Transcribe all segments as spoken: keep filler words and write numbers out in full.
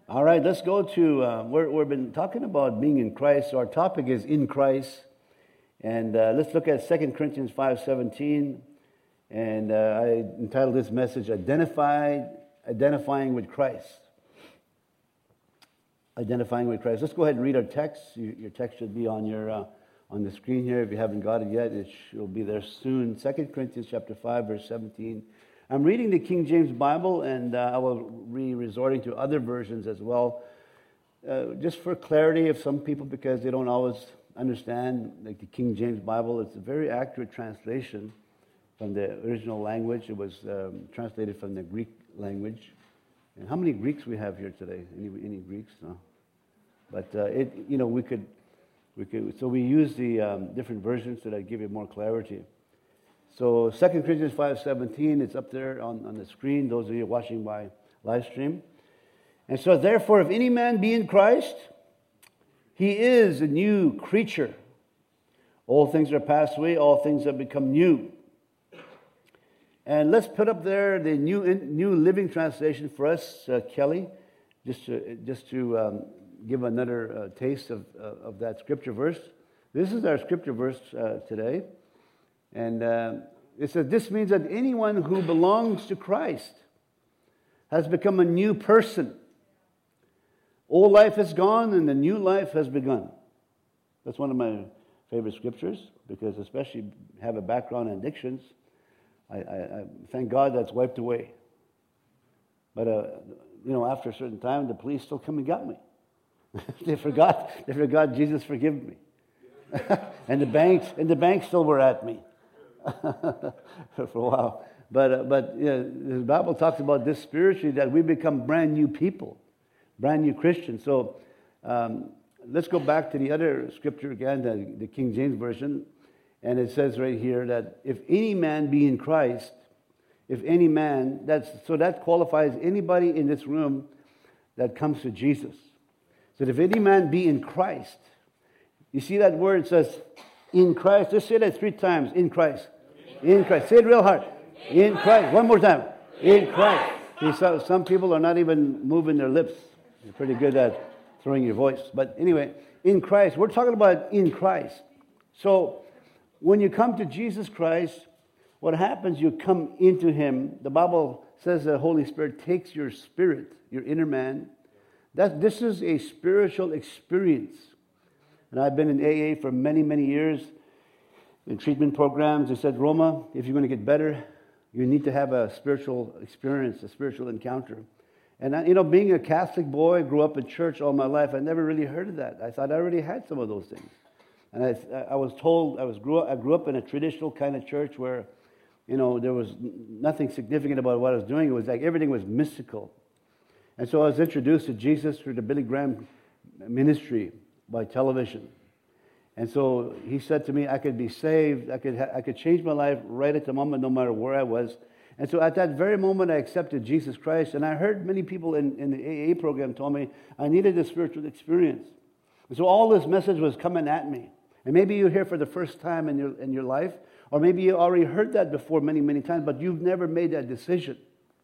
All right, let's go to, uh, we're, we've been talking about being in Christ. So our topic is in Christ. And uh, let's look at Second Corinthians five seventeen. And uh, I entitled this message, Identified, Identifying with Christ. Identifying with Christ. Let's go ahead and read our text. Your text should be on your uh, on the screen here. If you haven't got it yet, it will be there soon. Second Corinthians chapter five, verse seventeen. I'm reading the King James Bible, and uh, I will be resorting to other versions as well, uh, just for clarity of some people, because they don't always understand. Like the King James Bible, it's a very accurate translation from the original language. It was um, translated from the Greek language. And how many Greeks we have here today? Any any Greeks? No. But uh, it, you know, we could, we could. So we use the um, different versions so that give you more clarity. So Second Corinthians five seventeen, it's up there on, on the screen, those of you watching by live stream. And so therefore, if any man be in Christ, he is a new creature. All things are passed away, all things have become new. And let's put up there the new new Living Translation for us, uh, Kelly, just to, just to um, give another uh, taste of, uh, of that scripture verse. This is our scripture verse uh, today. And uh, it says, this means that anyone who belongs to Christ has become a new person. Old life is gone and the new life has begun. That's one of my favorite scriptures, because especially have a background in addictions. I, I, I thank God that's wiped away. But, uh, you know, after a certain time, the police still come and got me. they forgot, they forgot Jesus forgive me. and the banks, and the banks still were at me. for a while, but uh, but you know, the Bible talks about this spiritually, that we become brand new people, brand new Christians. So um, let's go back to the other scripture again, the, the King James version, and it says right here that if any man be in Christ, if any man, that's so that qualifies anybody in this room that comes to Jesus. So if any man be in Christ, you see that word says in Christ. Just say that three times. In Christ. In Christ. Say it real hard. In Christ. One more time. In Christ. See, so, some people are not even moving their lips. You're pretty good at throwing your voice. But anyway, in Christ. We're talking about in Christ. So when you come to Jesus Christ, what happens, you come into Him. The Bible says the Holy Spirit takes your spirit, your inner man. That this is a spiritual experience. And I've been in A A for many, many years in treatment programs. They said, Roma, if you're going to get better, you need to have a spiritual experience, a spiritual encounter. And, I, you know, being a Catholic boy, grew up in church all my life, I never really heard of that. I thought I already had some of those things. And I, I was told, I was grew up, I grew up in a traditional kind of church where, you know, there was nothing significant about what I was doing. It was like everything was mystical. And so I was introduced to Jesus through the Billy Graham ministry by television. And so he said to me, I could be saved, I could ha- I could change my life right at the moment, no matter where I was. And so at that very moment, I accepted Jesus Christ. And I heard many people in, in the A A program told me I needed a spiritual experience. And so all this message was coming at me. And maybe you're here for the first time in your in your life, or maybe you already heard that before many, many times, but you've never made that decision.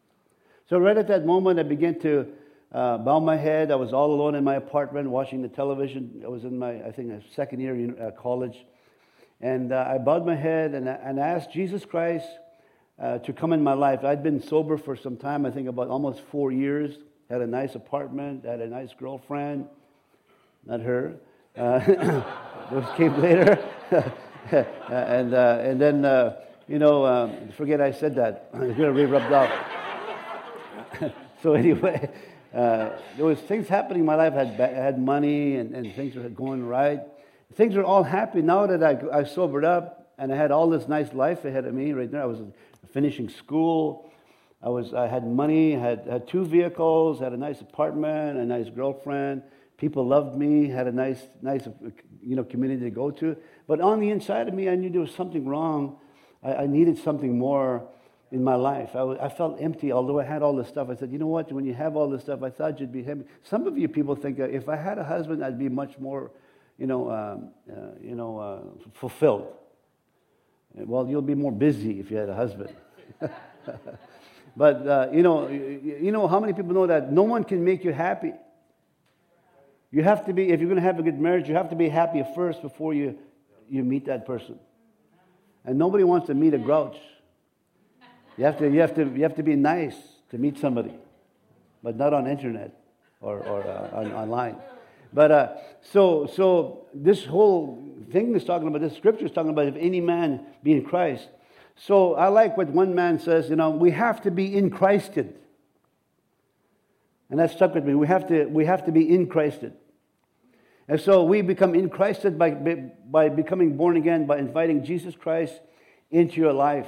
So right at that moment, I began to Uh, bow my head. I was all alone in my apartment watching the television. I was in my, I think, second year in uh, college. And uh, I bowed my head and, and asked Jesus Christ uh, to come in my life. I'd been sober for some time, I think about almost four years. Had a nice apartment, had a nice girlfriend. Not her. Uh, those came later. and uh, and then, uh, you know, um, forget I said that. It's going to be rubbed off. So anyway... Uh, there was things happening in my life. I had, I had money and, and things were going right. Things were all happy. Now that I, I sobered up and I had all this nice life ahead of me right there. I was finishing school. I was I had money, had, had two vehicles, had a nice apartment, a nice girlfriend. People loved me, had a nice nice you know community to go to. But on the inside of me, I knew there was something wrong. I, I needed something more in my life. I, I felt empty, although I had all this stuff. I said, you know what, when you have all this stuff, I thought you'd be happy. Some of you people think that if I had a husband, I'd be much more, you know, um, uh, you know, uh, fulfilled. Well, you'll be more busy if you had a husband. But, uh, you know, you, you know how many people know that no one can make you happy. You have to be, if you're going to have a good marriage, you have to be happy first before you, you meet that person. And nobody wants to meet a grouch. You have to, you have to, you have to be nice to meet somebody, but not on internet or, or uh, on, online. But uh, so, so this whole thing is talking about, this scripture is talking about if any man be in Christ. So I like what one man says, you know, we have to be in Christed. And that stuck with me. We have to, we have to be in Christed. And so we become in Christed by, by becoming born again, by inviting Jesus Christ into your life.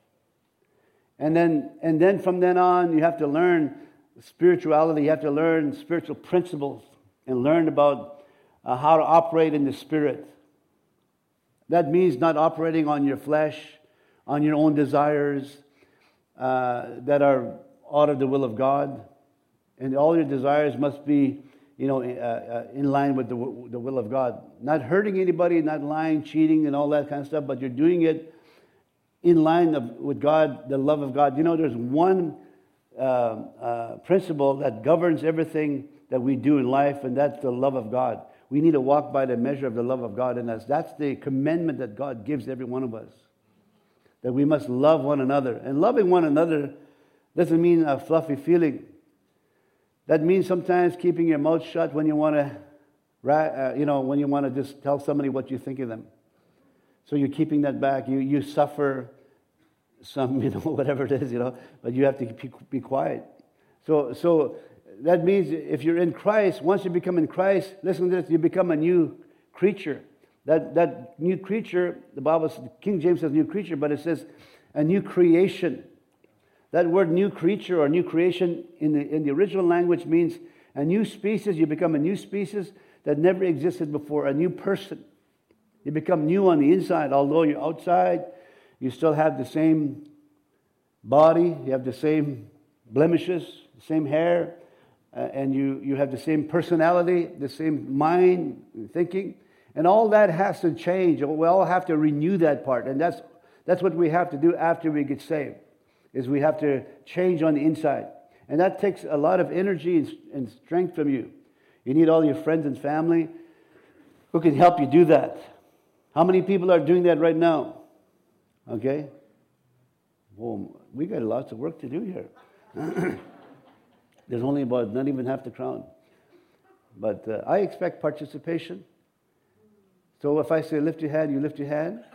And then, and then from then on, you have to learn spirituality. You have to learn spiritual principles and learn about uh, how to operate in the Spirit. That means not operating on your flesh, on your own desires uh, that are out of the will of God. And all your desires must be, you know, uh, uh, in line with the, the will of God. Not hurting anybody, not lying, cheating, and all that kind of stuff, but you're doing it in line of, with God, the love of God. You know, there's one uh, uh, principle that governs everything that we do in life, and that's the love of God. We need to walk by the measure of the love of God in us. That's the commandment that God gives every one of us, that we must love one another. And loving one another doesn't mean a fluffy feeling. That means sometimes keeping your mouth shut when you want to, uh, you know, when you want to just tell somebody what you think of them. So you're keeping that back. You you suffer some, you know, whatever it is, you know, but you have to be, be quiet. So so that means if you're in Christ, once you become in Christ, listen to this, you become a new creature. That that new creature, the Bible, King James says new creature, but it says a new creation. That word new creature or new creation in the, in the original language means a new species. You become a new species that never existed before, a new person. You become new on the inside. Although you're outside, you still have the same body, you have the same blemishes, the same hair, uh, and you, you have the same personality, the same mind, thinking. And all that has to change. We all have to renew that part. And that's, that's what we have to do after we get saved. Is we have to change on the inside. And that takes a lot of energy and strength from you. You need all your friends and family who can help you do that. How many people are doing that right now? Okay? Well, we got lots of work to do here. There's only about not even half the crowd. But uh, I expect participation. So if I say lift your hand, you lift your hand.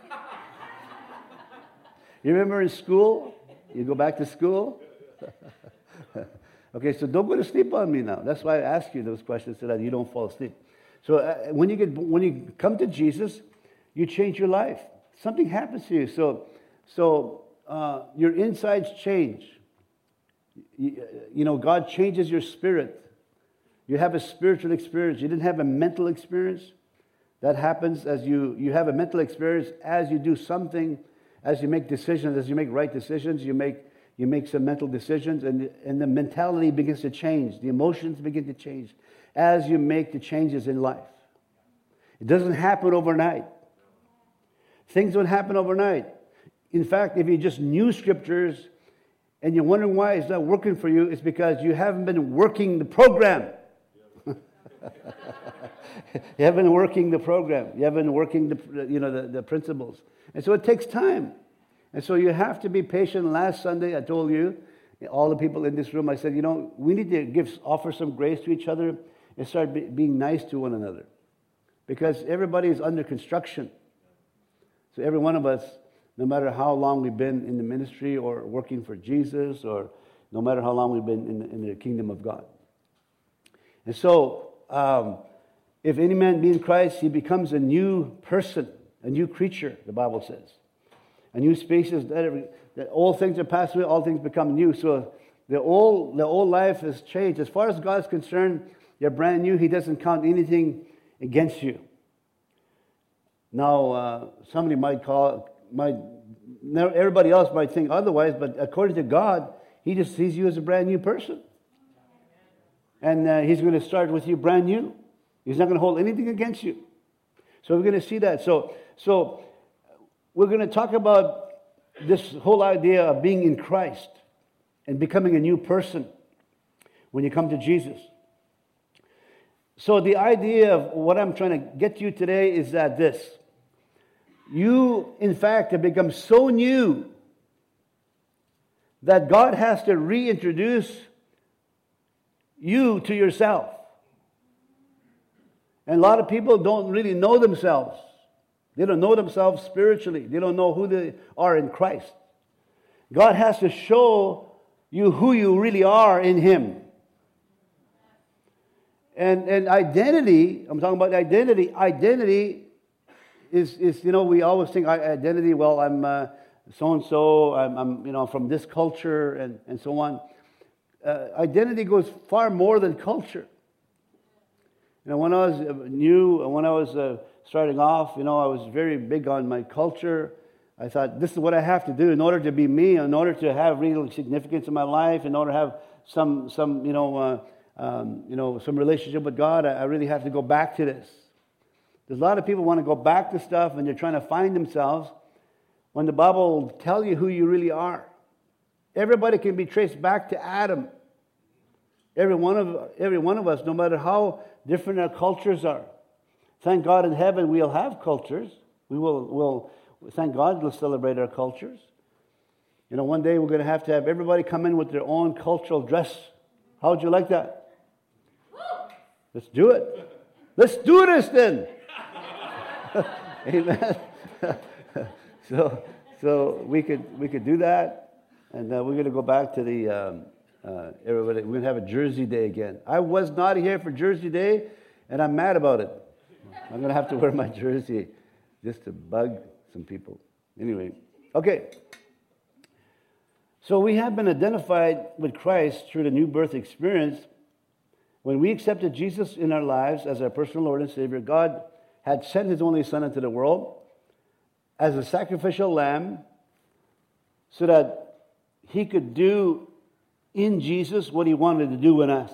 You remember in school? You go back to school? Okay, so don't go to sleep on me now. That's why I ask you those questions so that you don't fall asleep. So uh, when you get when you come to Jesus, you change your life. Something happens to you. So, so uh, your insides change. You, you know, God changes your spirit. You have a spiritual experience. You didn't have a mental experience. That happens as you, you have a mental experience as you do something. As you make decisions, as you make right decisions, you make you make some mental decisions, and, and the mentality begins to change. The emotions begin to change as you make the changes in life. It doesn't happen overnight. Things don't happen overnight. In fact, if you just knew scriptures and you're wondering why it's not working for you, it's because you haven't been working the program. You haven't been working the program. You haven't been working the, you know, the, the principles. And so it takes time. And so you have to be patient. Last Sunday, I told you, all the people in this room, I said, you know, we need to give, offer some grace to each other and start be, being nice to one another. Because everybody is under construction. So every one of us, no matter how long we've been in the ministry or working for Jesus, or no matter how long we've been in the, in the kingdom of God. And so, um, if any man be in Christ, he becomes a new person, a new creature, the Bible says. A new species, that, that all things are passed away, all things become new. So the old, the old life has changed. As far as God's concerned, you're brand new. He doesn't count anything against you. Now, uh, somebody might call, might, everybody else might think otherwise, but according to God, He just sees you as a brand new person. And uh, He's going to start with you brand new. He's not going to hold anything against you. So we're going to see that. So, so we're going to talk about this whole idea of being in Christ and becoming a new person when you come to Jesus. So the idea of what I'm trying to get to you today is that this. You, in fact, have become so new that God has to reintroduce you to yourself. And a lot of people don't really know themselves. They don't know themselves spiritually. They don't know who they are in Christ. God has to show you who you really are in Him. And, and identity, I'm talking about identity. Identity is, is you know, we always think identity, well, I'm uh, so-and-so, I'm, I'm, you know, from this culture and, and so on. Uh, identity goes far more than culture. You know, when I was new, when I was uh, starting off, you know, I was very big on my culture. I thought, this is what I have to do in order to be me, in order to have real significance in my life, in order to have some, some you know, uh, um, you know, some relationship with God. I, I really have to go back to this. There's a lot of people want to go back to stuff, and they're trying to find themselves when the Bible will tell you who you really are. Everybody can be traced back to Adam. Every one of every one of us, no matter how different our cultures are. Thank God in heaven we'll have cultures. We will, will thank God we'll celebrate our cultures. You know, one day we're going to have to have everybody come in with their own cultural dress. How would you like that? Let's do it. Let's do this then. Amen. so, so we could we could do that, and uh, we're going to go back to the. Um, Uh, everybody, we're going to have a Jersey Day again. I was not here for Jersey Day, and I'm mad about it. I'm going to have to wear my jersey just to bug some people. Anyway, okay. So we have been identified with Christ through the new birth experience. When we accepted Jesus in our lives as our personal Lord and Savior, God had sent His only Son into the world as a sacrificial lamb so that He could do in Jesus what He wanted to do in us.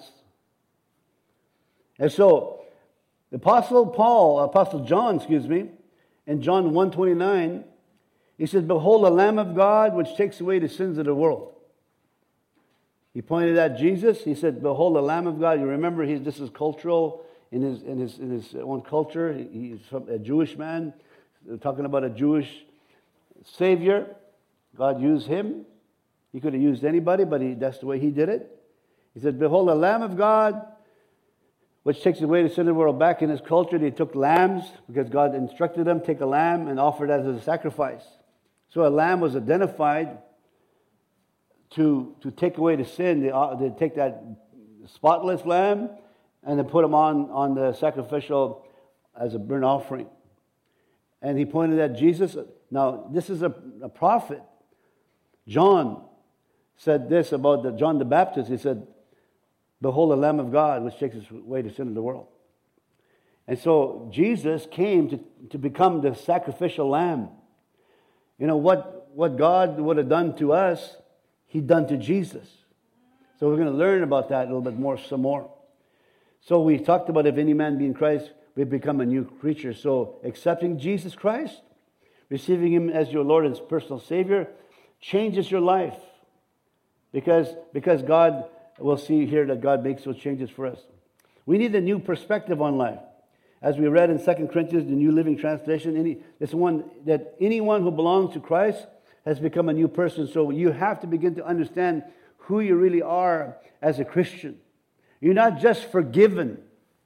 And so, the Apostle Paul, Apostle John, excuse me, in John one twenty-nine, he said, "Behold the Lamb of God, which takes away the sins of the world." He pointed at Jesus. He said, "Behold the Lamb of God." You remember, he's, this is cultural in his in his in his own culture. He's from a Jewish man, talking about a Jewish Savior. God used him. He could have used anybody, but he, that's the way He did it. He said, "Behold the Lamb of God, which takes away the sin of the world." Back in his culture, they took lambs because God instructed them, take a lamb and offer it as a sacrifice. So a lamb was identified to, to take away the sin. They, uh, they take that spotless lamb and they put him on, on the sacrificial as a burnt offering. And he pointed at Jesus. Now, this is a, a prophet. John said this about the, John the Baptist. He said, "Behold the Lamb of God, which takes away the sin of the world." And so Jesus came to, to become the sacrificial lamb. You know, what, what God would have done to us, He done to Jesus. So we're going to learn about that a little bit more, some more. So we talked about if any man be in Christ, we become a new creature. So accepting Jesus Christ, receiving Him as your Lord and personal Savior, changes your life. Because, because God, we'll see here that God makes those changes for us. We need a new perspective on life. As we read in Second Corinthians, the New Living Translation, any, it's one that anyone who belongs to Christ has become a new person. So you have to begin to understand who you really are as a Christian. You're not just forgiven.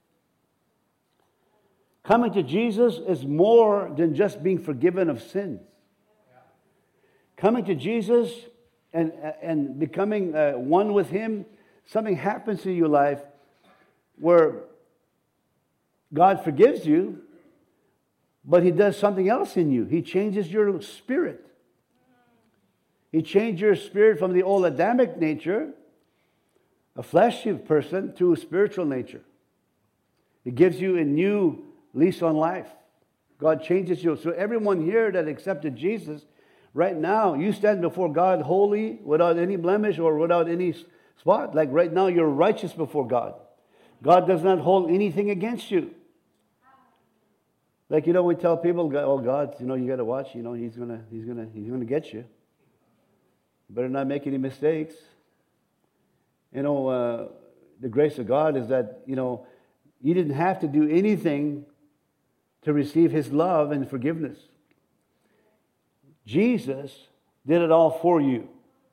Coming to Jesus is more than just being forgiven of sins. Coming to Jesus and, and becoming uh, one with Him, something happens in your life where God forgives you, but He does something else in you. He changes your spirit. He changed your spirit from the old Adamic nature, a fleshy person, to a spiritual nature. It gives you a new lease on life. God changes you. So everyone here that accepted Jesus, right now, you stand before God holy, without any blemish or without any spot. Like right now, you're righteous before God. God does not hold anything against you. Like, you know, we tell people, "Oh, God, you know, you got to watch. You know, He's gonna, He's gonna, He's gonna get you. You better not make any mistakes." You know, uh, the grace of God is that, you know, You didn't have to do anything to receive His love and forgiveness. Jesus did it all for you.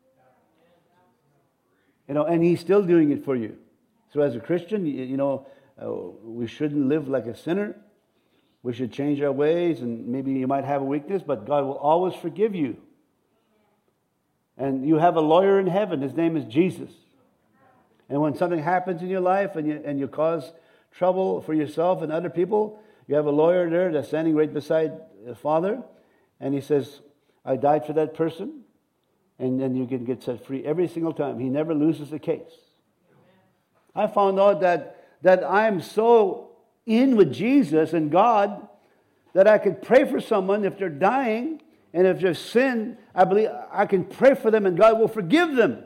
You know, and He's still doing it for you. So as a Christian, you, you know, uh, we shouldn't live like a sinner. We should change our ways, and maybe you might have a weakness, but God will always forgive you. And you have a lawyer in heaven. His name is Jesus. And when something happens in your life and you, and you cause trouble for yourself and other people, you have a lawyer there that's standing right beside the Father, and he says, I died for that person, and then you can get set free every single time. He never loses a case. I found out that, that I'm so in with Jesus and God that I could pray for someone if they're dying, and if they've sinned, I believe I can pray for them and God will forgive them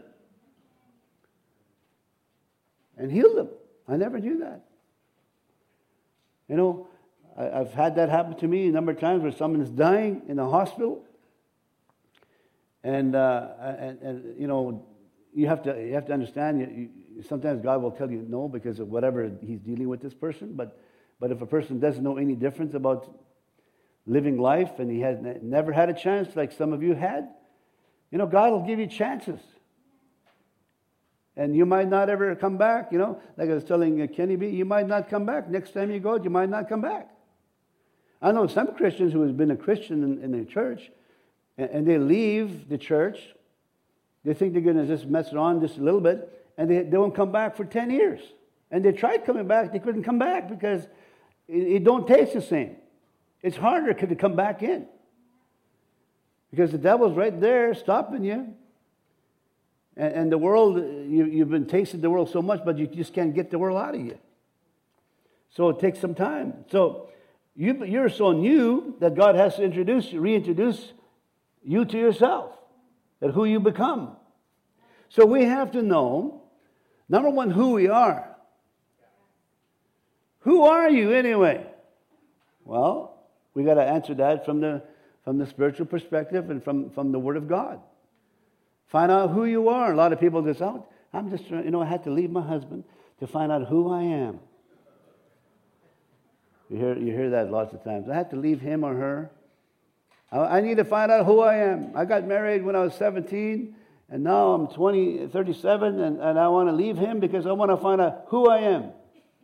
and heal them. I never knew that. You know, I, I've had that happen to me a number of times where someone is dying in the hospital, and uh, and, and you know, you have to you have to understand. You, you, sometimes God will tell you no because of whatever He's dealing with this person. But but if a person doesn't know any difference about living life and he has never had a chance like some of you had, you know, God will give you chances. And you might not ever come back, you know. Like I was telling Kenny B, you might not come back. Next time you go, you might not come back. I know some Christians who have been a Christian in, in the church, and, and they leave the church. They think they're going to just mess around just a little bit, and they, they won't come back for ten years. And they tried coming back. They couldn't come back because it, it don't taste the same. It's harder to come back in because the devil's right there stopping you. And, and the world, you, you've been tasting the world so much, but you just can't get the world out of you. So it takes some time. So you, you're so new that God has to introduce you, reintroduce you to yourself, that who you become. So we have to know, number one, who we are. Who are you anyway? Well, we got to answer that from the from the spiritual perspective and from, from the Word of God. Find out who you are. A lot of people just, oh, I'm just, you know, I had to leave my husband to find out who I am. You hear you hear that lots of times. I had to leave him or her. I, I need to find out who I am. I got married when I was seventeen, and now I'm twenty, thirty-seven, and, and I want to leave him because I want to find out who I am.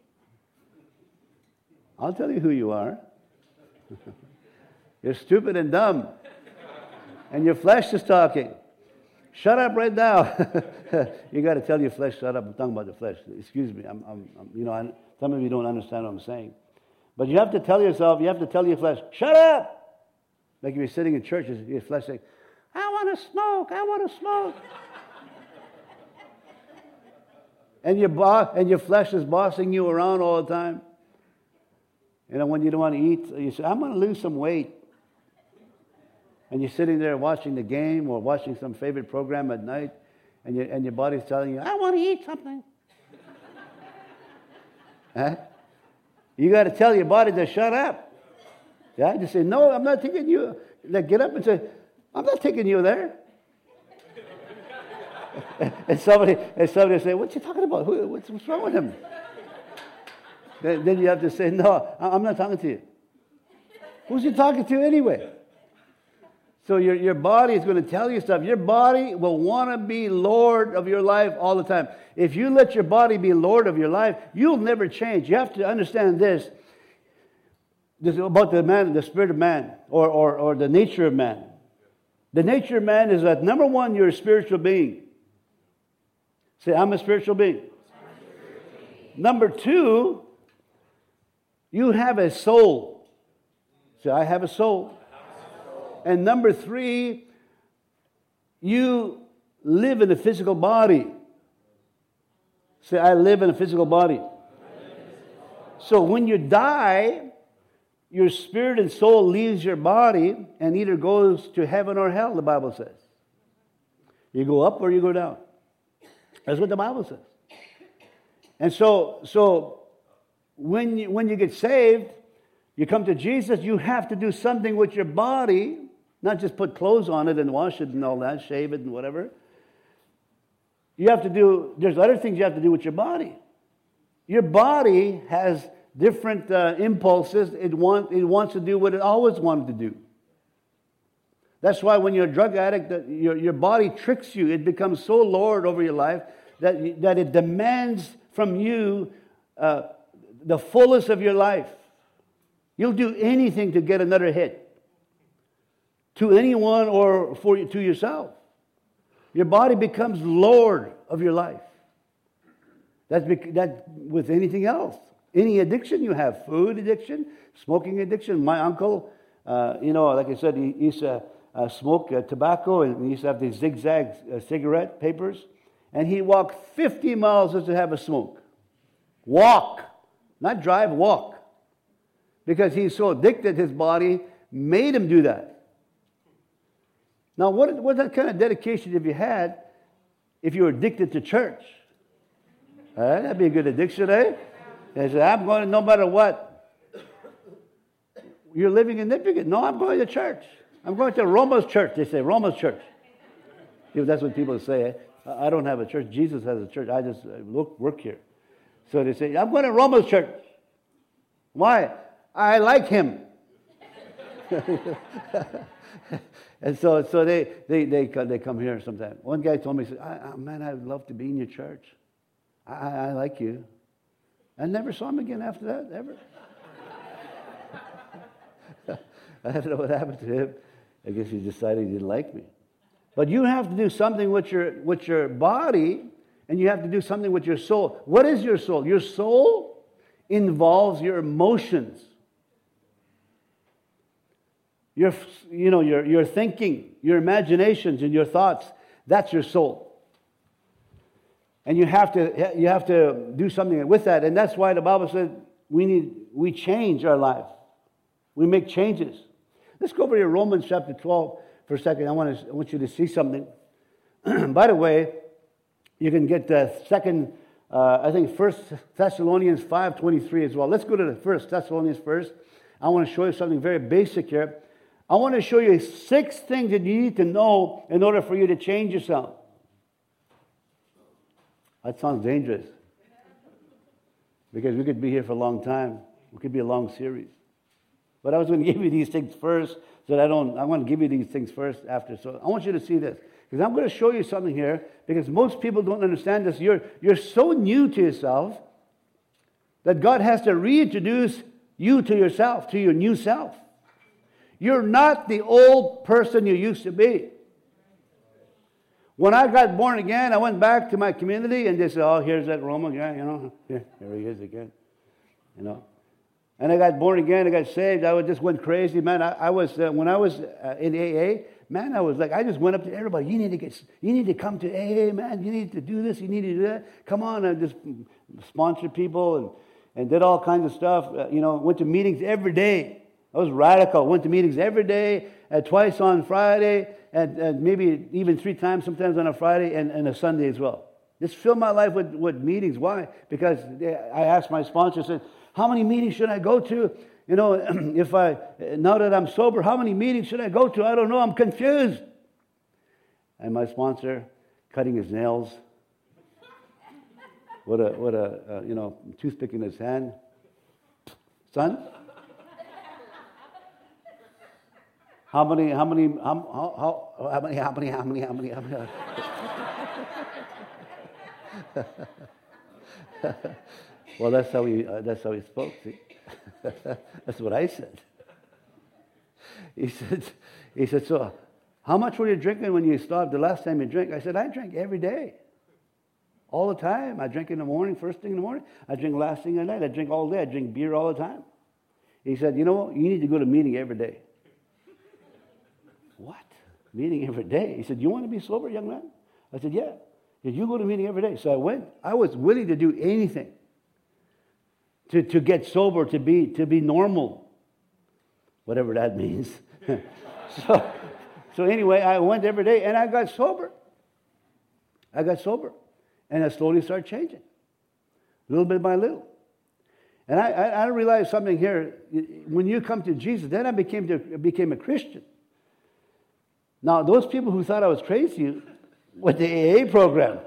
I'll tell you who you are. You're stupid and dumb. And your flesh is talking. Shut up right now. You got to tell your flesh, shut up. I'm talking about the flesh. Excuse me. I'm, I'm, I'm, you know, I, some of you don't understand what I'm saying. But you have to tell yourself, you have to tell your flesh, shut up. Like if you're sitting in church, your flesh saying, I want to smoke. I want to smoke. and, your bo- and your flesh is bossing you around all the time. You know, when you don't want to eat, you say, I'm going to lose some weight. And you're sitting there watching the game or watching some favorite program at night, and, you, and your body's telling you, I want to eat something. Huh? You got to tell your body to shut up. Yeah, just say, no, I'm not taking you. Like, get up and say, I'm not taking you there. and somebody and somebody say, what's he talking about? Who, what's, what's wrong with him? then, then you have to say, no, I'm not talking to you. Who's he talking to anyway? So your, your body is going to tell you stuff. Your body will want to be Lord of your life all the time. If you let your body be Lord of your life, you'll never change. You have to understand this. This is about the man, the spirit of man, or, or, or the nature of man. The nature of man is that, number one, you're a spiritual being. Say, I'm a spiritual being. Number two, you have a soul. Say, I have a soul. And number three, you live in a physical body. Say, I live in a physical body. So when you die, your spirit and soul leaves your body and either goes to heaven or hell, the Bible says. You go up or you go down. That's what the Bible says. And so, so when you, when you get saved, you come to Jesus, you have to do something with your body. Not just put clothes on it and wash it and all that, shave it and whatever. You have to do, there's other things you have to do with your body. Your body has different uh, impulses. It, want, it wants to do what it always wanted to do. That's why when you're a drug addict, that your, your body tricks you. It becomes so lord over your life that, that it demands from you uh, the fullest of your life. You'll do anything to get another hit. To anyone or for to yourself. Your body becomes lord of your life. That's that with anything else. Any addiction you have, food addiction, smoking addiction. My uncle, uh, you know, like I said, he used to uh, smoke uh, tobacco, and he used to have these zigzag uh, cigarette papers. And he walked fifty miles just to have a smoke. Walk. Not drive, walk. Because he's so addicted, his body made him do that. Now, what, what that kind of dedication have you had if you were addicted to church? Uh, that'd be a good addiction, eh? And say, I'm going to, no matter what. You're living insignificant. No, I'm going to church. I'm going to Roma's church. They say, Roma's church. You know, that's what people say. Eh? I don't have a church. Jesus has a church. I just look, work here. So they say, I'm going to Roma's church. Why? I like him. And so, so they, they, they, they come here sometimes. One guy told me, he said, I, I, man, I'd love to be in your church. I, I like you. I never saw him again after that, ever. I don't know what happened to him. I guess he decided he didn't like me. But you have to do something with your, with your body, and you have to do something with your soul. What is your soul? Your soul involves your emotions. Your, you know, your, your thinking, your imaginations, and your thoughts. That's your soul. And you have to you have to do something with that. And that's why the Bible said we need we change our life. We make changes. Let's go over to Romans chapter twelve for a second. I want to I want you to see something. By the way, you can get the second, uh, I think First Thessalonians five twenty-three as well. Let's go to the First Thessalonians first. I want to show you something very basic here. I want to show you six things that you need to know in order for you to change yourself. That sounds dangerous. Because we could be here for a long time. It could be a long series. But I was going to give you these things first, so that I don't, I want to give you these things first after. So I want you to see this. Because I'm going to show you something here, because most people don't understand this. You're, you're so new to yourself that God has to reintroduce you to yourself, to your new self. You're not the old person you used to be. When I got born again, I went back to my community and they said, oh, here's that Roma guy, you know. Here, here he is again, you know. And I got born again, I got saved. I just went crazy, man. I, I was, uh, when I was uh, in A A, man, I was like, I just went up to everybody. You need to get, you need to come to A A, man. You need to do this, you need to do that. Come on, I just sponsored people and, and did all kinds of stuff. Uh, you know, went to meetings every day. I was radical. Went to meetings every day, uh, twice on Friday, and, and maybe even three times sometimes on a Friday and, and a Sunday as well. Just fill my life with, with meetings. Why? Because they, I asked my sponsor, I said, how many meetings should I go to? You know, if I, now that I'm sober, how many meetings should I go to? I don't know. I'm confused. And my sponsor, cutting his nails, with a, with a uh, you know, toothpick in his hand. Son? How many, how many, how, how, how many, how many, how many, how many, how many? Well, that's how he, uh, that's how he spoke. See? That's what I said. He said, he said, so how much were you drinking when you stopped the last time you drank? I said, I drink every day. All the time. I drink in the morning, first thing in the morning. I drink last thing at night. I drink all day. I drink beer all the time. He said, you know what? You need to go to meeting every day. What? Meeting every day? He said, you want to be sober, young man? I said, yeah. He said, you go to meeting every day. So I went. I was willing to do anything to, to get sober, to be to be normal, whatever that means. so, so anyway, I went every day, and I got sober. I got sober. And I slowly started changing, little bit by little. And I, I, I realized something here. When you come to Jesus, then I became, to, became a Christian. Now, those people who thought I was crazy went to the A A program.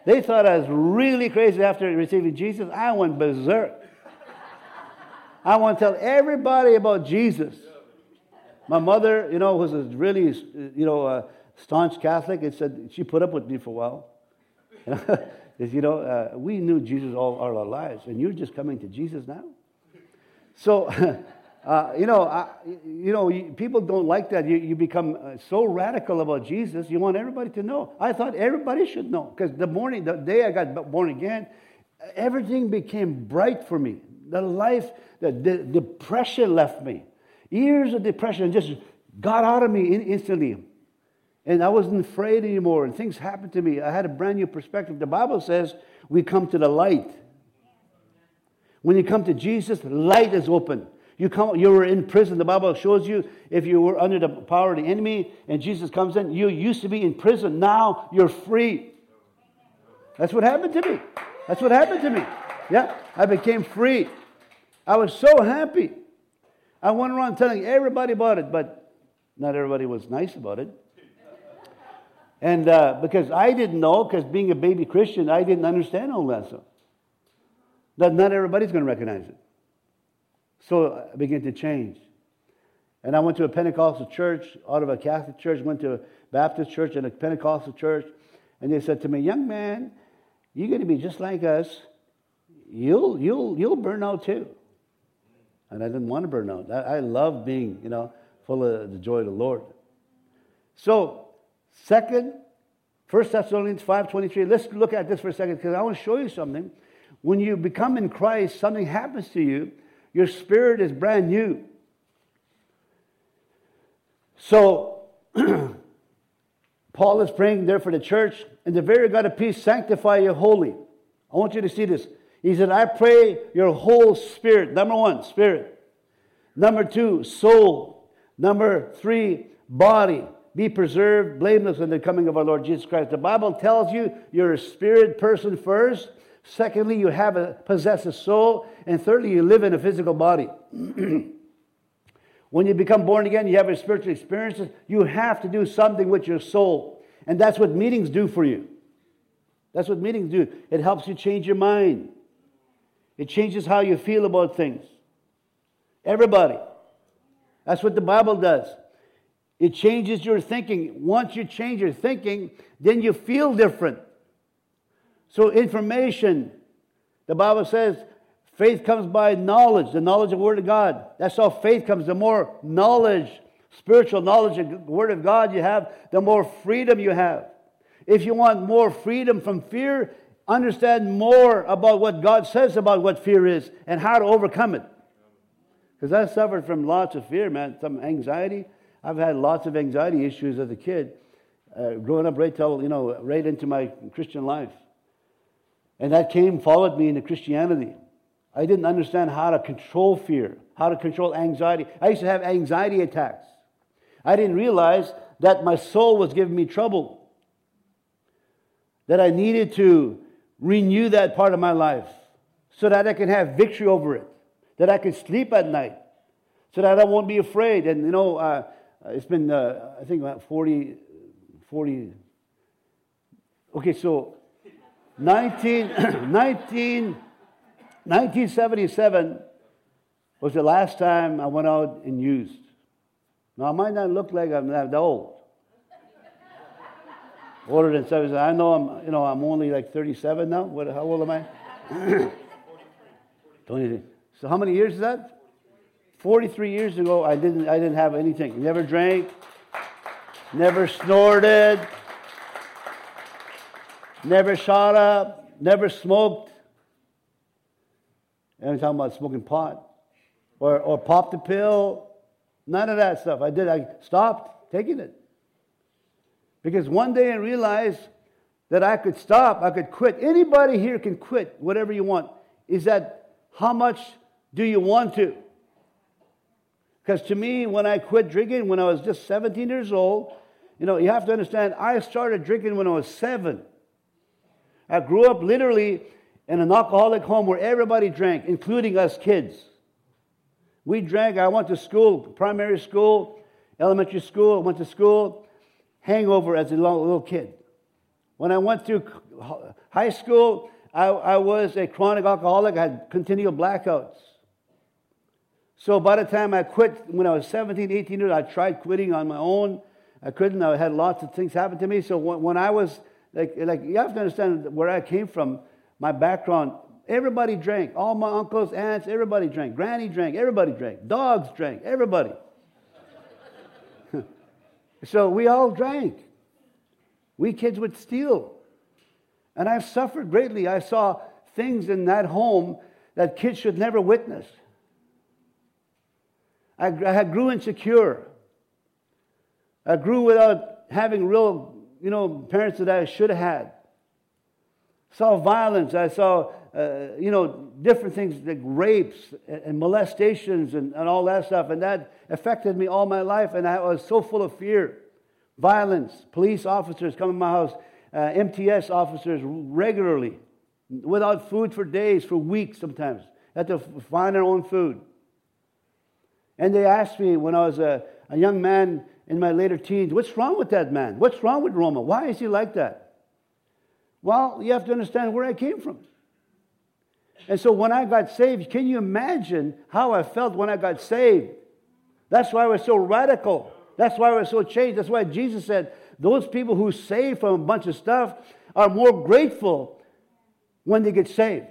They thought I was really crazy after receiving Jesus. I went berserk. I want to tell everybody about Jesus. My mother, you know, was a really, you know, uh, staunch Catholic. It said she put up with me for a while. You know, uh, we knew Jesus all, all our lives, and you're just coming to Jesus now. So, uh, you know, I, you know, you, people don't like that. You, you become uh, so radical about Jesus. You want everybody to know. I thought everybody should know, because the morning, the day I got born again, everything became bright for me. The life, the, the depression left me. Years of depression just got out of me in, instantly. And I wasn't afraid anymore. And things happened to me. I had a brand new perspective. The Bible says we come to the light. When you come to Jesus, light is open. You come, you were in prison. The Bible shows you if you were under the power of the enemy and Jesus comes in, you used to be in prison. Now you're free. That's what happened to me. That's what happened to me. Yeah, I became free. I was so happy. I went around telling everybody about it, but not everybody was nice about it. And uh, because I didn't know, because being a baby Christian, I didn't understand all that stuff. That not everybody's going to recognize it. So I began to change. And I went to a Pentecostal church, out of a Catholic church, went to a Baptist church and a Pentecostal church. And they said to me, young man, you're going to be just like us. You'll, you'll, you'll burn out too. And I didn't want to burn out. I, I love being, you know, full of the joy of the Lord. So, second, First Thessalonians five twenty-three. Let's look at this for a second, because I want to show you something. When you become in Christ, something happens to you. Your spirit is brand new. So, Paul is praying there for the church, and the very God of peace sanctify you wholly. I want you to see this. He said, I pray your whole spirit. Number one, spirit. Number two, soul. Number three, body. Be preserved, blameless in the coming of our Lord Jesus Christ. The Bible tells you you're a spirit person first. Secondly, you have a possess a soul. And thirdly, you live in a physical body. When you become born again, you have a spiritual experiences. You have to do something with your soul. And that's what meetings do for you. That's what meetings do. It helps you change your mind. It changes how you feel about things. Everybody. That's what the Bible does. It changes your thinking. Once you change your thinking, then you feel different. So information, the Bible says, faith comes by knowledge, the knowledge of the Word of God. That's how faith comes. The more knowledge, spiritual knowledge of the Word of God you have, the more freedom you have. If you want more freedom from fear, understand more about what God says about what fear is and how to overcome it. Because I suffered from lots of fear, man, some anxiety. I've had lots of anxiety issues as a kid, uh, growing up right till, you know, right into my Christian life. And that came, followed me into Christianity. I didn't understand how to control fear, how to control anxiety. I used to have anxiety attacks. I didn't realize that my soul was giving me trouble, that I needed to renew that part of my life so that I can have victory over it, that I can sleep at night, so that I won't be afraid. And, you know, uh, it's been, uh, I think, about forty, forty. Okay, so nineteen, nineteen, nineteen seventy-seven was the last time I went out and used. Now, I might not look like I'm that old. Older than seventy. I know I'm, you know, I'm only like thirty-seven now. What? How old am I? twenty. So how many years is that? Forty-three years ago, I didn't, I didn't have anything. Never drank, never snorted, never shot up, never smoked. And I'm talking about smoking pot, or or popped a pill. None of that stuff. I did. I stopped taking it. Because one day I realized that I could stop, I could quit. Anybody here can quit whatever you want. Is that how much do you want to? Because to me, when I quit drinking, when I was just seventeen years old, you know, you have to understand, I started drinking when I was seven. I grew up literally in an alcoholic home where everybody drank, including us kids. We drank. I went to school, primary school, elementary school. I went to school. Hangover as a little kid. When I went through high school, I, I was a chronic alcoholic. I had continual blackouts. So by the time I quit, when I was seventeen, eighteen years, I tried quitting on my own. I couldn't. I had lots of things happen to me. So when, when I was, like, like, you have to understand where I came from, my background. Everybody drank. All my uncles, aunts, everybody drank. Granny drank. Everybody drank. Dogs drank. Everybody. So we all drank. We kids would steal. And I've suffered greatly. I saw things in that home that kids should never witness. I, I grew insecure. I grew without having real, you know, parents that I should have had. Saw violence. I saw, uh, you know, different things like rapes and, and molestations and, and all that stuff. And that affected me all my life. And I was so full of fear. Violence. Police officers come to my house. Uh, M T S officers regularly. Without food for days, for weeks sometimes. Had to find their own food. And they asked me when I was a, a young man in my later teens, what's wrong with that man? What's wrong with Roma? Why is he like that? Well, you have to understand where I came from. And so when I got saved, can you imagine how I felt when I got saved? That's why I was so radical. That's why I was so changed. That's why Jesus said, those people who save from a bunch of stuff are more grateful when they get saved.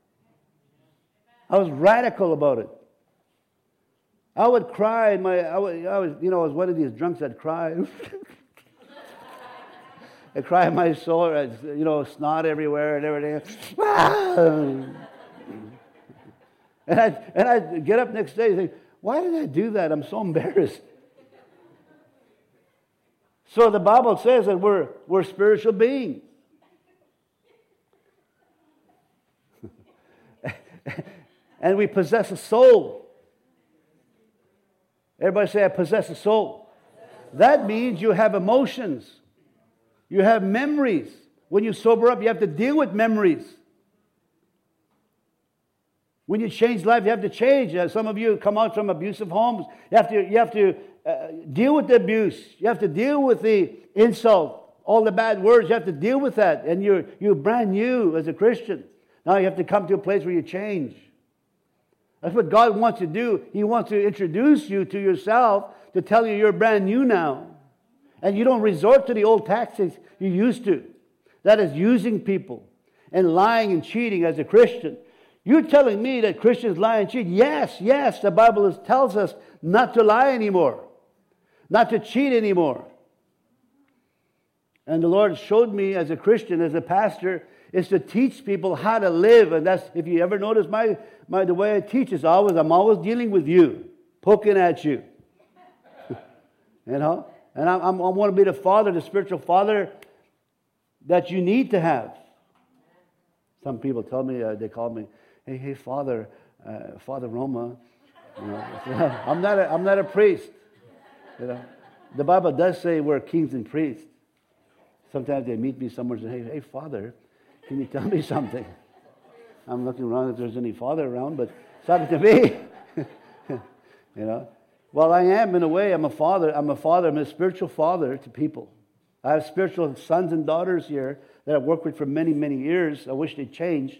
I was radical about it. I would cry in my, I, would, I was, you know, I was one of these drunks that cry. I cry in my soul, I'd, you know, snot everywhere and everything. and I'd, and I'd get up next day and think, why did I do that? I'm so embarrassed. So the Bible says that we're, we're spiritual beings. And we possess a soul. Everybody say, I possess a soul. That means you have emotions. You have memories. When you sober up, you have to deal with memories. When you change life, you have to change. Uh, some of you come out from abusive homes. You have to, you have to uh, deal with the abuse. You have to deal with the insult, all the bad words. You have to deal with that. And you're, you're brand new as a Christian. Now you have to come to a place where you change. That's what God wants to do. He wants to introduce you to yourself to tell you you're brand new now. And you don't resort to the old tactics you used to. That is using people and lying and cheating as a Christian. You're telling me that Christians lie and cheat? Yes, yes. The Bible is, tells us not to lie anymore. Not to cheat anymore. And the Lord showed me as a Christian, as a pastor, is to teach people how to live. And that's, if you ever notice my, my the way I teach is always, I'm always dealing with you, poking at you. You know? And I, I'm, I want to be the father, the spiritual father that you need to have. Some people tell me, uh, they call me, hey, hey, Father, uh, Father Roma. You know, I'm not a, I'm not a priest. You know, the Bible does say we're kings and priests. Sometimes they meet me somewhere and say, hey, hey, Father, can you tell me something? I'm looking around if there's any father around, but it's not to me. You know. Well, I am in a way. I'm a father. I'm a father. I'm a spiritual father to people. I have spiritual sons and daughters here that I've worked with for many, many years. I wish they'd changed.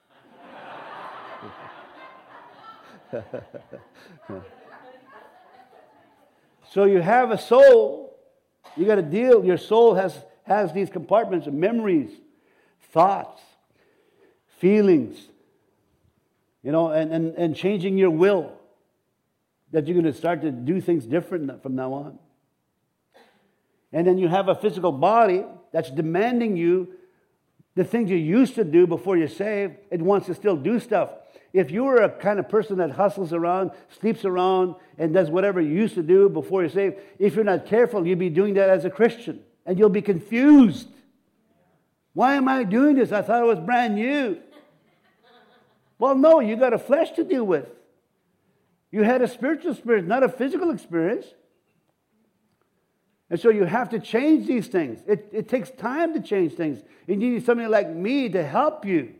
So you have a soul. You got to deal. Your soul has, has these compartments of memories, thoughts, feelings, you know, and, and, and changing your will. That you're going to start to do things different from now on. And then you have a physical body that's demanding you the things you used to do before you're saved. It wants to still do stuff. If you were a kind of person that hustles around, sleeps around, and does whatever you used to do before you're saved, if you're not careful, you'll be doing that as a Christian. And you'll be confused. Why am I doing this? I thought it was brand new. Well, no, you got a flesh to deal with. You had a spiritual experience, not a physical experience. And so you have to change these things. It, it takes time to change things. You need somebody like me to help you.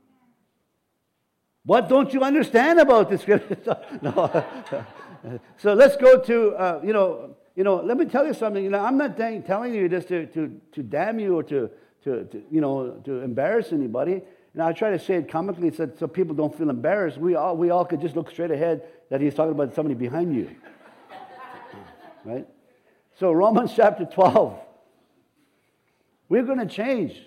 What don't you understand about the scripture? No. So let's go to, uh, you know, you know. Let me tell you something. You know, I'm not telling you this to, to, to damn you or to, to, to you know, to embarrass anybody. And I try to say it comically so, so people don't feel embarrassed. We all, we all could just look straight ahead that he's talking about somebody behind you. Right? So Romans chapter twelve. We're going to change.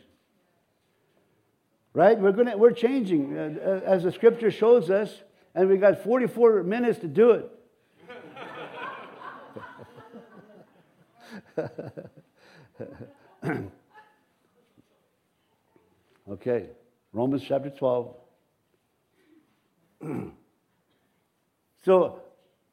Right? We're going to, we're changing uh, as the scripture shows us, and we got forty-four minutes to do it. Okay, Romans chapter twelve. So,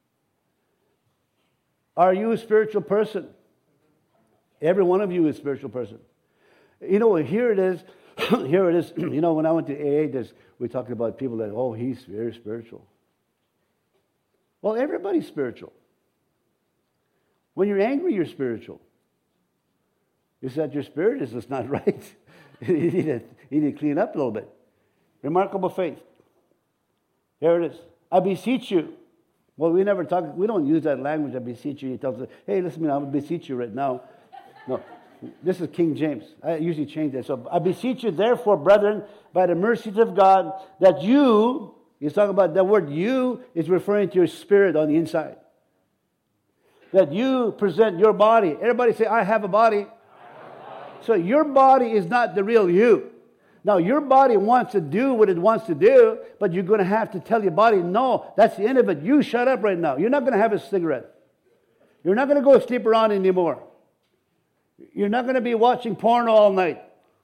are you a spiritual person? Every one of you is a spiritual person. You know, here it is. Here it is. You know, when I went to A A, there's, we talked about people that, oh, he's very spiritual. Well, everybody's spiritual. When you're angry, you're spiritual. It's that your spirit is just not right. you, need to, you need to clean up a little bit. Remarkable faith. Here it is. I beseech you. Well, we never talk, we don't use that language, I beseech you. He tells us, hey, listen, I beseech you right now. No, this is King James. I usually change that. So, I beseech you, therefore, brethren, by the mercies of God, that you, he's talking about that word you is referring to your spirit on the inside. That you present your body. Everybody say, I have a body. I have a body. So your body is not the real you. Now, your body wants to do what it wants to do, but you're going to have to tell your body, no, that's the end of it. You shut up right now. You're not going to have a cigarette. You're not going to go sleep around anymore. You're not going to be watching porn all night.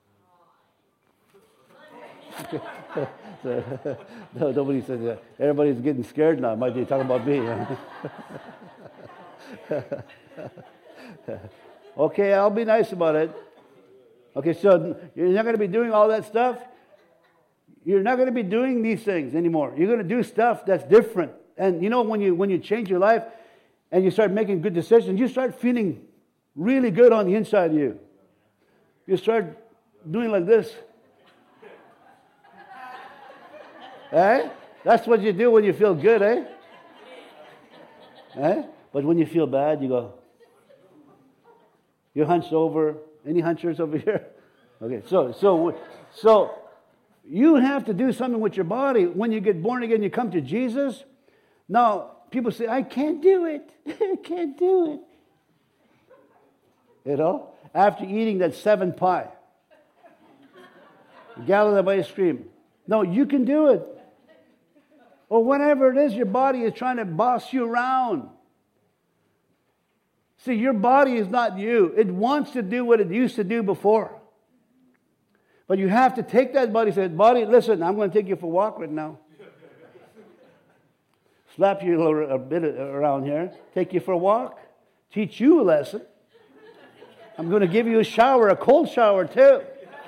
No, nobody says that. Everybody's getting scared now. Might be talking about me. Okay, I'll be nice about it. Okay, so you're not going to be doing all that stuff. You're not going to be doing these things anymore. You're going to do stuff that's different. And you know, when you when you change your life and you start making good decisions, you start feeling really good on the inside of you. You start doing like this. Eh? That's what you do when you feel good, eh? Eh? But when you feel bad, you go. You're hunched over. Any hunchers over here? Okay, so so so you have to do something with your body. When you get born again, you come to Jesus. Now, people say, I can't do it. I can't do it. You know? After eating that seven pie. A gallon of ice cream. No, you can do it. Or whatever it is, your body is trying to boss you around. See, your body is not you. It wants to do what it used to do before. But you have to take that body and say, body, listen, I'm going to take you for a walk right now. Slap you a, little, a bit around here. Take you for a walk. Teach you a lesson. I'm going to give you a shower, a cold shower too.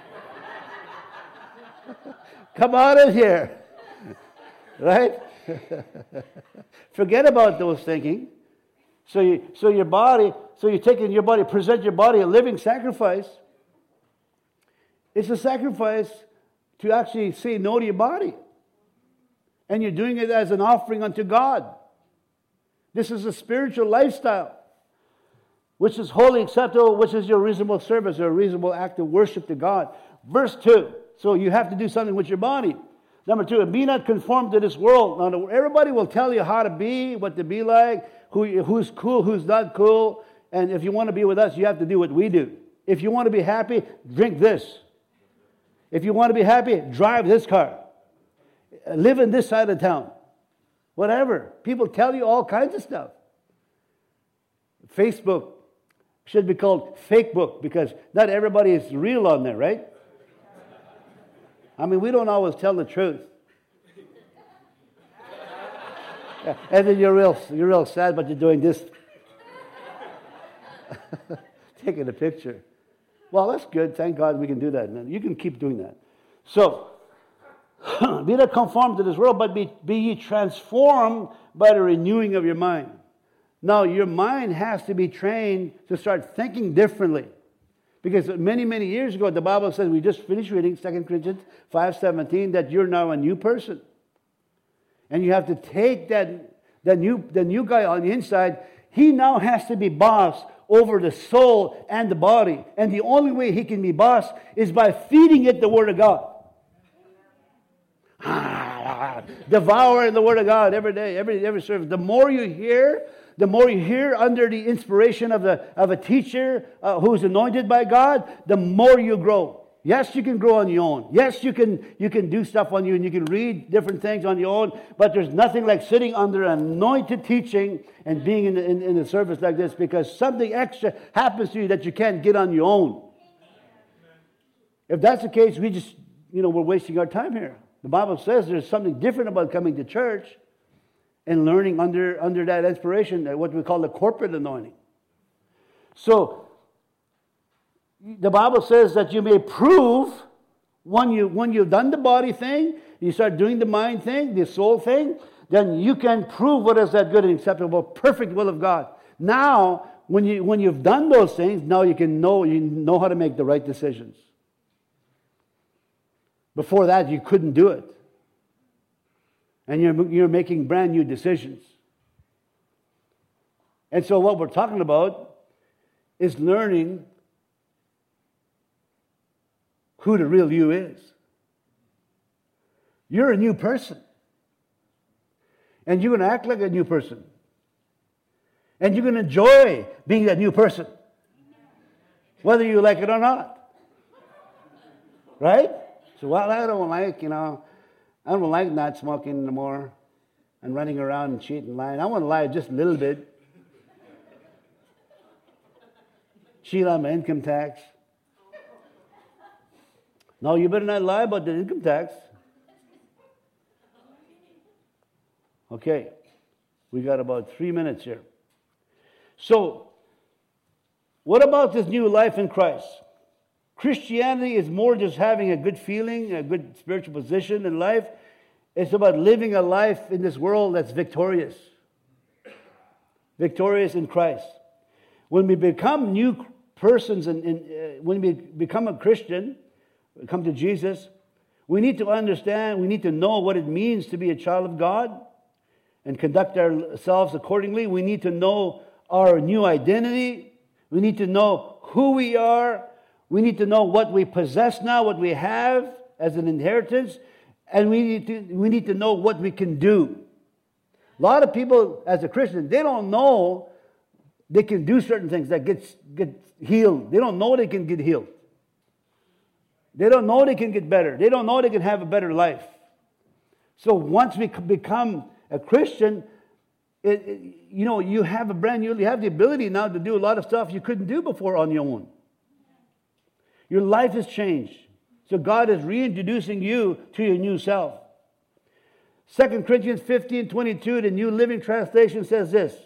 Come on in here. Right? Forget about those thinking. So you, so your body, so you're taking your body, present your body a living sacrifice. It's a sacrifice to actually say no to your body. And you're doing it as an offering unto God. This is a spiritual lifestyle, which is wholly acceptable, which is your reasonable service or a reasonable act of worship to God. Verse two, so you have to do something with your body. Number two, and be not conformed to this world. Now, everybody will tell you how to be, what to be like, who, who's cool, who's not cool. And if you want to be with us, you have to do what we do. If you want to be happy, drink this. If you want to be happy, drive this car. Live in this side of town. Whatever. People tell you all kinds of stuff. Facebook should be called fake book because not everybody is real on there, right? I mean, we don't always tell the truth. Yeah, and then you're real, you're real sad, but you're doing this. Taking a picture. Well, that's good. Thank God we can do that. You can keep doing that. So, be not conformed to this world, but be, be ye transformed by the renewing of your mind. Now, your mind has to be trained to start thinking differently. Because many, many years ago, the Bible says, we just finished reading Second Corinthians five seventeen, that you're now a new person. And you have to take that, that new, the new guy on the inside, he now has to be boss over the soul and the body. And the only way he can be boss is by feeding it the Word of God. Devour the Word of God every day, every every service. The more you hear, the more you hear under the inspiration of the of a teacher uh, who's anointed by God, the more you grow. Yes, you can grow on your own. Yes, you can you can do stuff on you, and you can read different things on your own. But there's nothing like sitting under anointed teaching and being in, in, in a service like this, because something extra happens to you that you can't get on your own. If that's the case, we just, you know, we're wasting our time here. The Bible says there's something different about coming to church and learning under, under that inspiration, what we call the corporate anointing. So, the Bible says that you may prove when, you, when you've done the body thing, you start doing the mind thing, the soul thing, then you can prove what is that good and acceptable, perfect will of God. Now, when, you, when you've done those things, now you can know, you know how to make the right decisions. Before that, you couldn't do it. And you're, you're making brand new decisions. And so what we're talking about is learning who the real you is. You're a new person. And you're going to act like a new person. And you're going to enjoy being that new person. Whether you like it or not. Right? So, well, I don't like, you know, I don't like not smoking anymore and running around and cheating and lying. I want to lie just a little bit. Cheat on my income tax. No, you better not lie about the income tax. Okay, we got about three minutes here. So, what about this new life in Christ? Christianity is more just having a good feeling, a good spiritual position in life. It's about living a life in this world that's victorious. Victorious in Christ. When we become new persons, and uh, when we become a Christian, come to Jesus, we need to understand, we need to know what it means to be a child of God and conduct ourselves accordingly. We need to know our new identity. We need to know who we are. We need to know what we possess now, what we have as an inheritance, and we need to we need to know what we can do. A lot of people, as a Christian, they don't know they can do certain things that gets get healed. They don't know they can get healed. They don't know they can get better. They don't know they can have a better life. So once we become a Christian, it, it, you know, you have a brand new, you have the ability now to do a lot of stuff you couldn't do before on your own. Your life has changed. So God is reintroducing you to your new self. Second Corinthians fifteen twenty-two, the New Living Translation says this.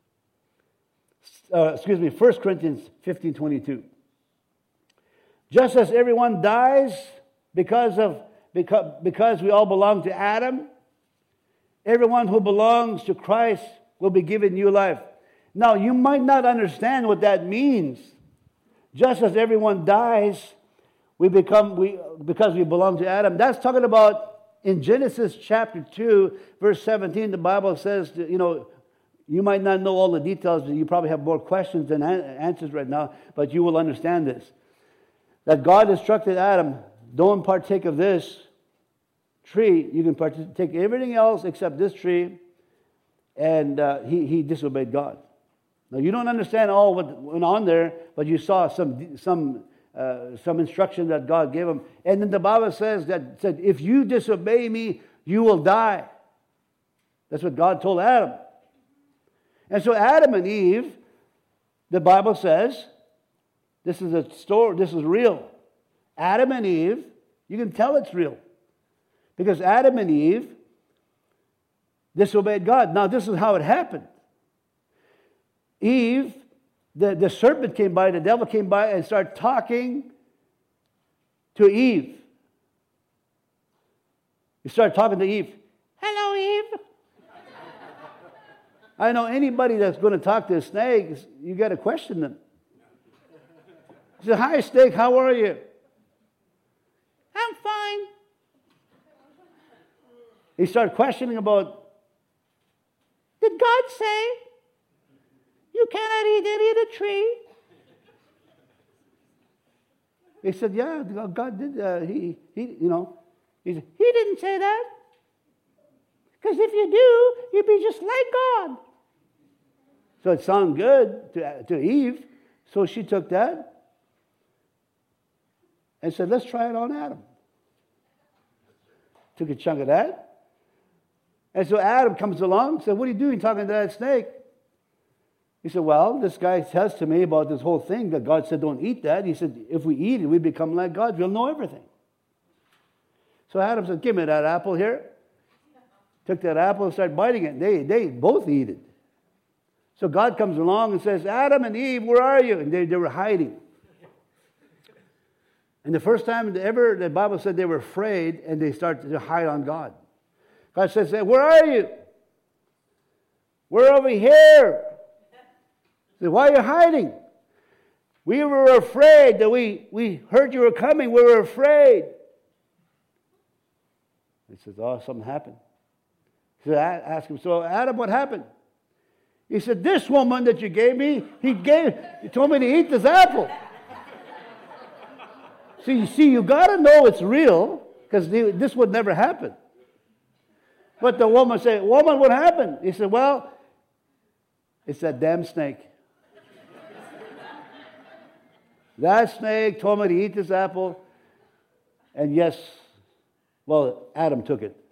Uh, excuse me, First Corinthians fifteen twenty-two. Just as everyone dies because of because, because we all belong to Adam, everyone who belongs to Christ will be given new life. Now, you might not understand what that means. Just as everyone dies, we become we because we belong to Adam. That's talking about in Genesis chapter two, verse seventeen. The Bible says, that, you know, you might not know all the details, but you probably have more questions than answers right now. But you will understand this: that God instructed Adam, "Don't partake of this tree. You can partake everything else except this tree," and uh, he he disobeyed God. Now, you don't understand all what went on there, but you saw some some uh, some instruction that God gave him. And then the Bible says that said, if you disobey me, you will die. That's what God told Adam. And so Adam and Eve, the Bible says, this is a story, this is real. Adam and Eve, you can tell it's real. Because Adam and Eve disobeyed God. Now, this is how it happened. Eve, the, the serpent came by, the devil came by and started talking to Eve. He started talking to Eve. Hello, Eve. I know anybody that's going to talk to a snake, you got to question them. He said, hi, snake, how are you? I'm fine. He started questioning about, did God say? You cannot eat any of the tree. He said, yeah, God did. Uh, he, he, you know, he, said, he didn't say that. Because if you do, you'd be just like God. So it sounded good to, to Eve. So she took that and said, let's try it on Adam. Took a chunk of that. And so Adam comes along and said, what are you doing talking to that snake? He said, well, this guy says to me about this whole thing that God said don't eat that. He said, if we eat it, we become like God. We'll know everything. So Adam said, give me that apple here. Took that apple and started biting it. They, they both eat it. So God comes along and says, Adam and Eve, where are you? And they, they were hiding. And the first time ever, the Bible said they were afraid and they started to hide on God. God says, where are you? We're over here. He said, why are you hiding? We were afraid that we, we heard you were coming. We were afraid. He says, oh, something happened. He said, ask him, so Adam, what happened? He said, this woman that you gave me, he gave, he told me to eat this apple. So you see, you got to know it's real, because this would never happen. But the woman said, woman, what happened? He said, well, it's that damn snake. That snake told me to eat this apple. And yes, well, Adam took it.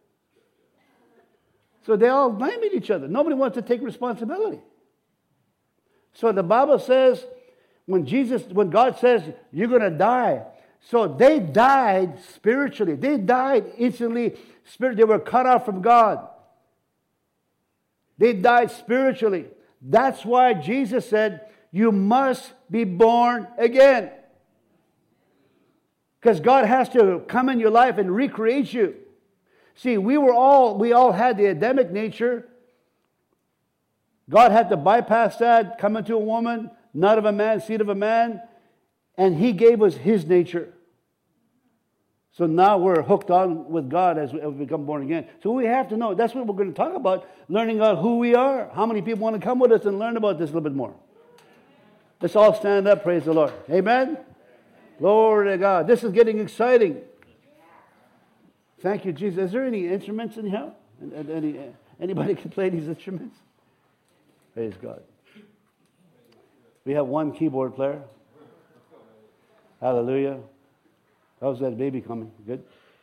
So they all blamed each other. Nobody wants to take responsibility. So the Bible says, when Jesus, when God says, you're going to die. So they died spiritually. They died instantly. Spirit, they were cut off from God. They died spiritually. That's why Jesus said, you must be born again. Because God has to come in your life and recreate you. See, we were all, we all had the Adamic nature. God had to bypass that, come into a woman, not of a man, seed of a man, and He gave us His nature. So now we're hooked on with God as we become born again. So we have to know, that's what we're going to talk about, learning about who we are. How many people want to come with us and learn about this a little bit more? Let's all stand up, praise the Lord. Amen? Glory to God. This is getting exciting. Thank you, Jesus. Is there any instruments in here? Any, anybody can play these instruments? Praise God. We have one keyboard player. Hallelujah. How's that baby coming? Good?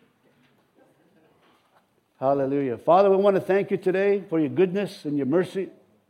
Hallelujah. Father, we want to thank you today for your goodness and your mercy.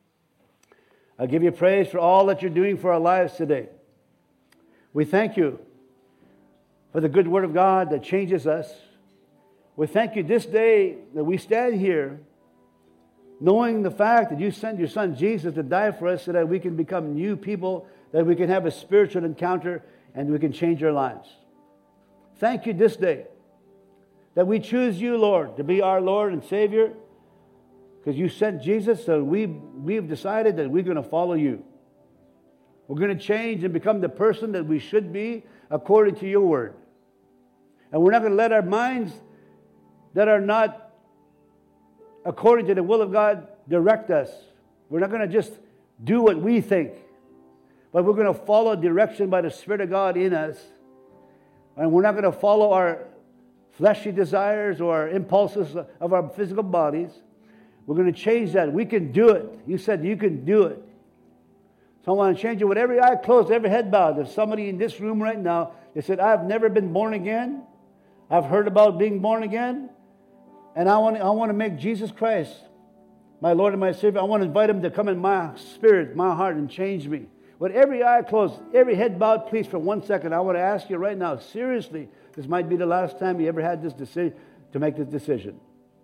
I give you praise for all that you're doing for our lives today. We thank you for the good word of God that changes us. We thank you this day that we stand here knowing the fact that you sent your son Jesus to die for us so that we can become new people, that we can have a spiritual encounter and we can change our lives. Thank you this day that we choose you, Lord, to be our Lord and Savior, because you sent Jesus, so we, we've decided that we're going to follow you. We're going to change and become the person that we should be according to your word. And we're not going to let our minds that are not according to the will of God direct us. We're not going to just do what we think, but we're going to follow direction by the Spirit of God in us. And we're not going to follow our fleshy desires or our impulses of our physical bodies. We're going to change that. We can do it. You said you can do it. So I want to change it with every eye closed, every head bowed. There's somebody in this room right now that said, I've never been born again. I've heard about being born again. And I want, I want to make Jesus Christ my Lord and my Savior. I want to invite Him to come in my spirit, my heart, and change me. With every eye closed, every head bowed, please, for one second, I want to ask you right now, seriously, this might be the last time you ever had this decision, to make this decision.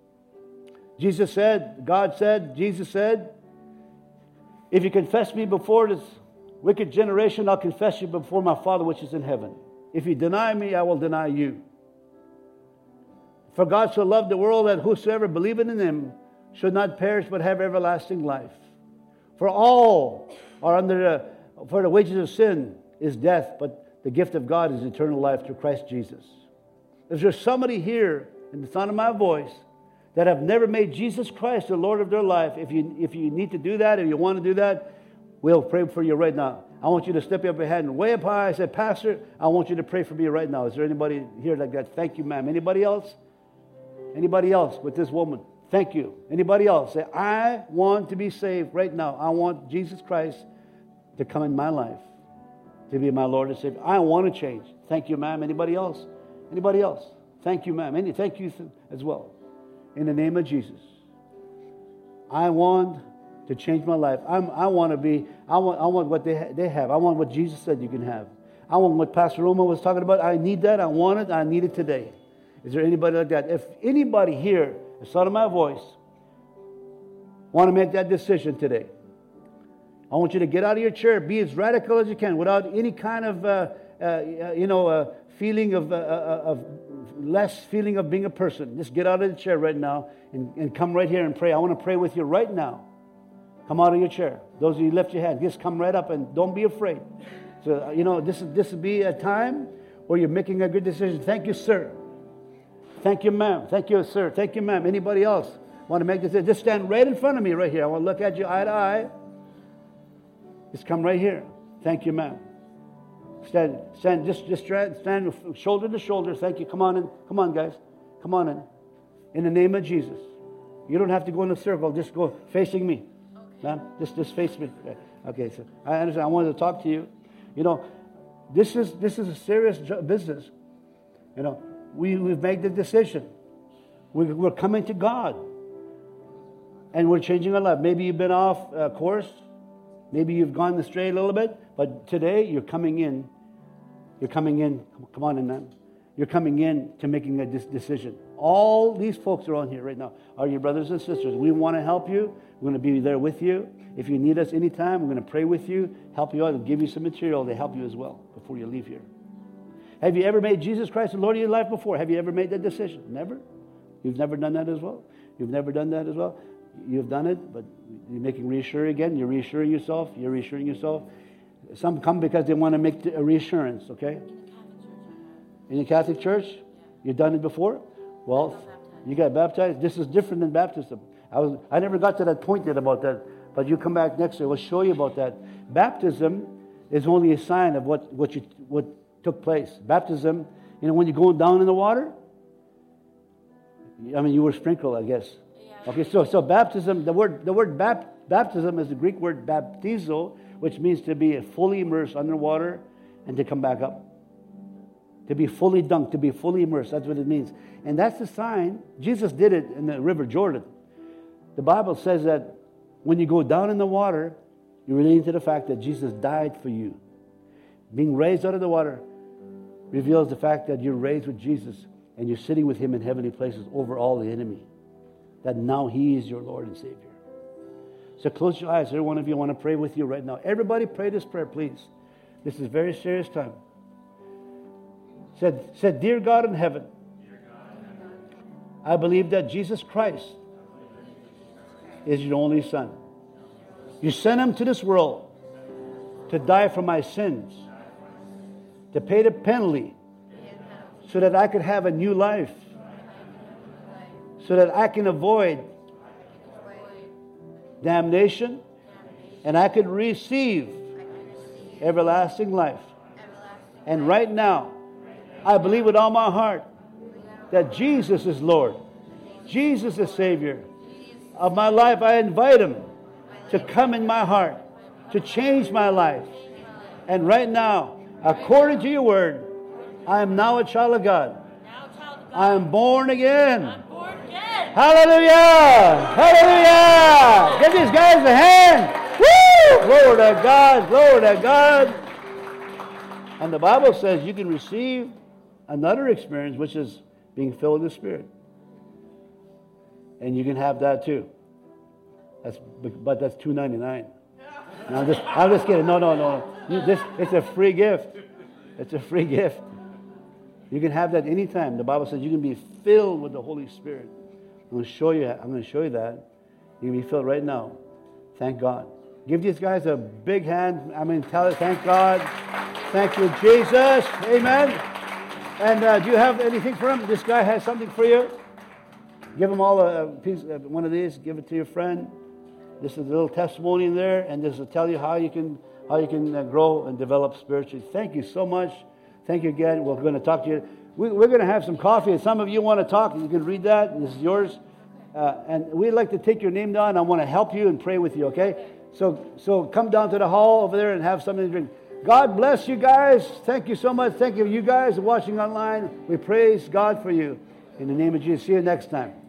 Jesus said, God said, Jesus said, if you confess me before this wicked generation, I'll confess you before my Father which is in heaven. If you deny me, I will deny you. For God so loved the world that whosoever believeth in Him should not perish but have everlasting life. For all are under the, for the wages of sin is death, but the gift of God is eternal life through Christ Jesus. Is there somebody here in the sound of my voice that have never made Jesus Christ the Lord of their life? If you, if you need to do that, if you want to do that, We'll pray for you right now. I want you to step up your hand way up high. I said, Pastor, I want you to pray for me right now. Is there anybody here like that? Thank you, ma'am. Anybody else? Anybody else with this woman? Thank you. Anybody else? Say, I want to be saved right now. I want Jesus Christ to come in my life, to be my Lord and Savior. I want to change. Thank you, ma'am. Anybody else? Anybody else? Thank you, ma'am. Any, thank you as well. In the name of Jesus. I want to change my life. I'm, I want to be, I want, I want what they, ha- they have. I want what Jesus said you can have. I want what Pastor Roma was talking about. I need that. I want it. I need it today. Is there anybody like that? If anybody here, the sound of my voice, want to make that decision today, I want you to get out of your chair, be as radical as you can, without any kind of, uh, uh, you know, uh, feeling of, uh, of less feeling of being a person. Just get out of the chair right now and, and come right here and pray. I want to pray with you right now. Come out of your chair. Those of you lift your hand, just come right up and don't be afraid. So, you know, this is this will be a time where you're making a good decision. Thank you, sir. Thank you, ma'am. Thank you, sir. Thank you, ma'am. Anybody else want to make this? Just stand right in front of me right here. I want to look at you eye to eye. Just come right here. Thank you, ma'am. Stand, stand, just, just stand shoulder to shoulder. Thank you. Come on in. Come on, guys. Come on in. In the name of Jesus. You don't have to go in a circle. Just go facing me. Okay. Ma'am, just, just face me. Okay, so I understand. I wanted to talk to you. You know, this is this is a serious business. You know, we, we've made the decision. We, we're coming to God. And we're changing our life. Maybe you've been off uh, course. Maybe you've gone astray a little bit, but today you're coming in. You're coming in. Come on in, man. You're coming in to making a decision. All these folks are on here right now are your brothers and sisters. We want to help you. We're going to be there with you. If you need us anytime, we're going to pray with you, help you out, and give you some material to help you as well before you leave here. Have you ever made Jesus Christ the Lord of your life before? Have you ever made that decision? Never? You've never done that as well? You've never done that as well? You've done it, but you're making reassuring again. You're reassuring yourself. You're reassuring yourself. Some come because they want to make a reassurance, okay? In the Catholic Church? You've done it before? Well, you got baptized. This is different than baptism. I was I never got to that point yet about that, but you come back next year. We'll show you about that. Baptism is only a sign of what, what, you, what took place. Baptism, you know, when you're going down in the water, I mean, you were sprinkled, I guess. Okay, so so baptism, the word the word bap, baptism is the Greek word baptizo, which means to be fully immersed underwater and to come back up. To be fully dunked, to be fully immersed. That's what it means. And that's the sign. Jesus did it in the River Jordan. The Bible says that when you go down in the water, you're relating to the fact that Jesus died for you. Being raised out of the water reveals the fact that you're raised with Jesus and you're sitting with Him in heavenly places over all the enemy. That now He is your Lord and Savior. So close your eyes. Every one of you, I want to pray with you right now. Everybody pray this prayer, please. This is a very serious time. Said, said, Dear God in heaven, I believe that Jesus Christ is your only Son. You sent Him to this world to die for my sins, to pay the penalty so that I could have a new life, so that I can avoid damnation and I could receive everlasting life. And right now, I believe with all my heart that Jesus is Lord. Jesus is Savior of my life. I invite Him to come in my heart, to change my life. And right now, according to your word, I am now a child of God. I am born again. Hallelujah! Hallelujah! Give these guys a hand. Woo! Glory to God. Glory to God. And the Bible says you can receive another experience, which is being filled with the Spirit. And you can have that too. That's, but that's two ninety-nine. No, I'm just, I'm just kidding. No, no, no. You, this, it's a free gift. It's a free gift. You can have that anytime. The Bible says you can be filled with the Holy Spirit. I'm going to show you. I'm going to show you that. You can be filled right now. Thank God. Give these guys a big hand. I mean, tell it. Thank God. Thank you, Jesus. Amen. And uh, do you have anything for him? This guy has something for you. Give him all a piece, one of these. Give it to your friend. This is a little testimony in there, and this will tell you how you can how you can uh, grow and develop spiritually. Thank you so much. Thank you again. We're going to talk to you. We, we're going to have some coffee, and some of you want to talk. You can read that. This is yours. Uh, and we'd like to take your name down. I want to help you and pray with you, okay? So, so come down to the hall over there and have something to drink. God bless you guys. Thank you so much. Thank you, you guys watching online. We praise God for you. In the name of Jesus. See you next time.